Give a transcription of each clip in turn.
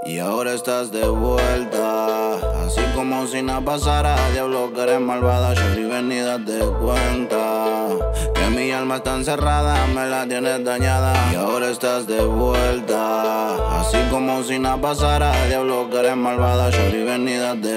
Y ahora estás de vuelta, así como si nada pasara. Diablo que eres malvada, shorty ven y date cuenta que mi alma está encerrada, me la tienes dañada. Y ahora estás de vuelta, así como si nada pasara. Diablo que eres malvada, shorty ven y date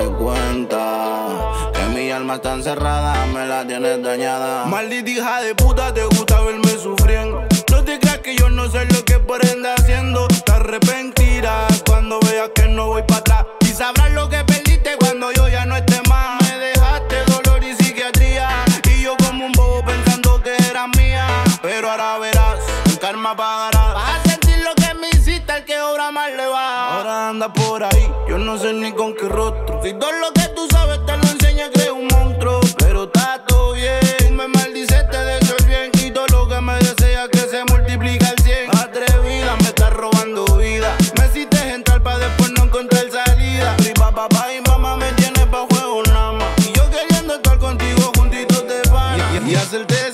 cuenta que mi alma está encerrada, me la tienes dañada. Maldita hija de puta, te gusta verme sufriendo. No te creas que yo no sé lo que por ende haciendo. Te arrepentirás cuando veas que no voy para atrás. Y sabrás lo que perdiste cuando yo ya no esté más. Me dejaste dolor y psiquiatría, y yo como un bobo pensando que eras mía. Pero ahora verás, el karma pagará. Vas a sentir lo que me hiciste, al que obra mal le va. Ahora anda por ahí, yo no sé ni con qué rostro. Si todo lo que tú sabes te lo enseña, crees un monstruo. Pero está todo bien, tú me maldices, te deseo el bien. Y todo lo que me deseas que se multiplica al 100. Atrevida, me estás robando vida. Me hiciste entrar pa' después no encontrar salida. Ripa, papá y mamá me tienes pa' juego nada más. Y yo queriendo estar contigo juntitos de pana y hacerte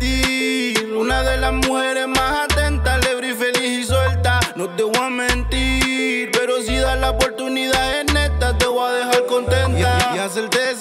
sentir una de las mujeres más atentas, libre y feliz y suelta. No te voy a mentir, pero si das la oportunidad en esta te voy a dejar contenta. Y hacerte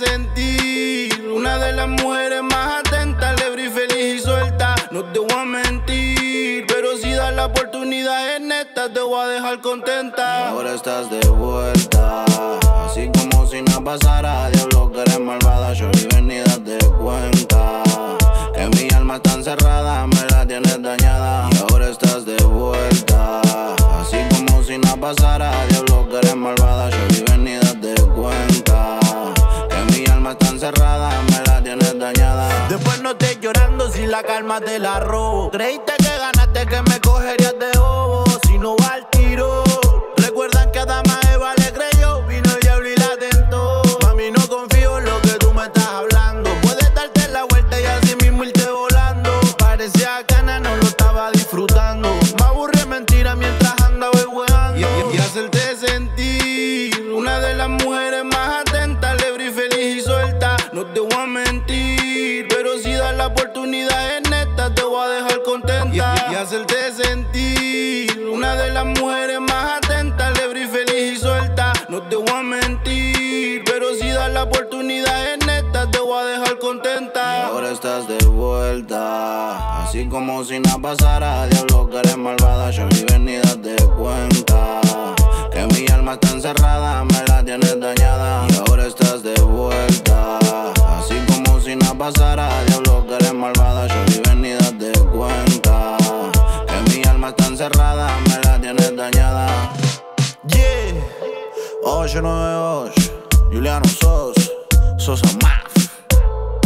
sentir una de las mujeres más atentas, libre y feliz y suelta. No te voy a mentir, pero si das la oportunidad en esta te voy a dejar contenta. Y ahora estás de vuelta, así como si nada pasara. Diablo que eres malvada, shorty ven y date cuenta que mi alma está encerrada, me la tienes dañada. Y ahora estás de vuelta, así como si nada pasara. Diablo que eres malvada, shorty ven y date cuenta que mi alma está encerrada, me la tienes dañada. Después no estés llorando si la calma te la robo. Creíste que ganaste, que me cogerías de bobo. Si no va al tiro, recuerdan que a Adama Eva le creyó. Vino el diablo y la tentó. Mami, no confío en lo que tú me estás hablando. Puedes darte la vuelta y así mismo irte volando. Parecía cana, no lo estaba disfrutando. Me aburrí mentira mientras andaba jugando. Y hacerte sentir una de las mujeres más atentas, libre y feliz y suelta. No te voy a mentir, pero si das la oportunidad en esta te voy a dejar contenta. Y hacerte sentir una de las mujeres más atentas, libre y feliz y suelta. No te voy a mentir, pero si das la oportunidad en esta te voy a dejar contenta. Y ahora estás de vuelta, así como si nada pasara. Diablo que eres malvada, shorty ven y date cuenta que mi alma está encerrada, me la tienes dañada. Y ahora estás de vuelta, así como si nada pasara. Diablo que eres malvada, shorty ven y date cuenta que mi alma está encerrada, me la tienes dañada. Yeah, 898, Juliano Sosa Maf,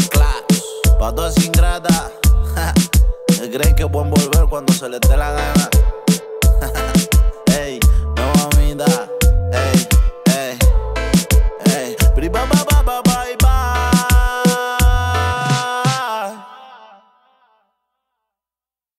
Class, pa' todas ingratas que creen que pueden volver cuando se les dé la gana.